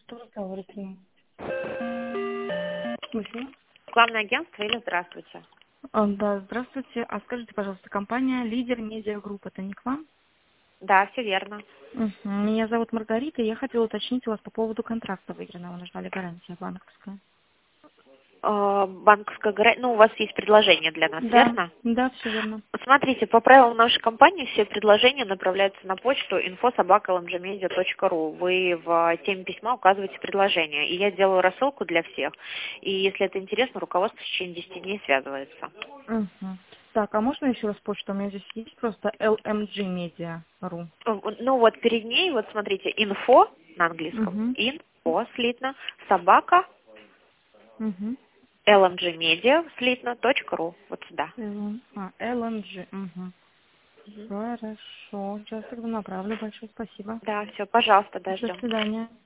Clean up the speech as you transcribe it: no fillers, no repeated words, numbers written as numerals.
Кто разговаривает? Слышно? Главное агентство или здравствуйте? Да, здравствуйте. А скажите, пожалуйста, компания «Лидер Медиа Групп» — это не к вам? Да, все верно. Меня зовут Маргарита, и я хотела уточнить у вас по поводу контракта выигранного. Нужна ли гарантия банковская? Банковская гарантия, ну, у вас есть предложение для нас, Да, верно? да, все верно. Смотрите, по правилам нашей компании все предложения направляются на почту info@lmgmedia.ru. Вы в теме письма указываете предложение, и я делаю рассылку для всех. И если это интересно, руководство в течение 10 дней связывается. Мгм. Так, а можно еще раз почту? У меня здесь есть просто lmgmedia.ru. Ну вот перед ней, вот смотрите, info на английском, Угу. info слитно, собака, Угу. lmgmedia слитно, .ru. Вот сюда. LMG. Угу. Мгм. Хорошо. Сейчас тогда направлю. Большое спасибо. Да, все, пожалуйста, До дождем. свидания.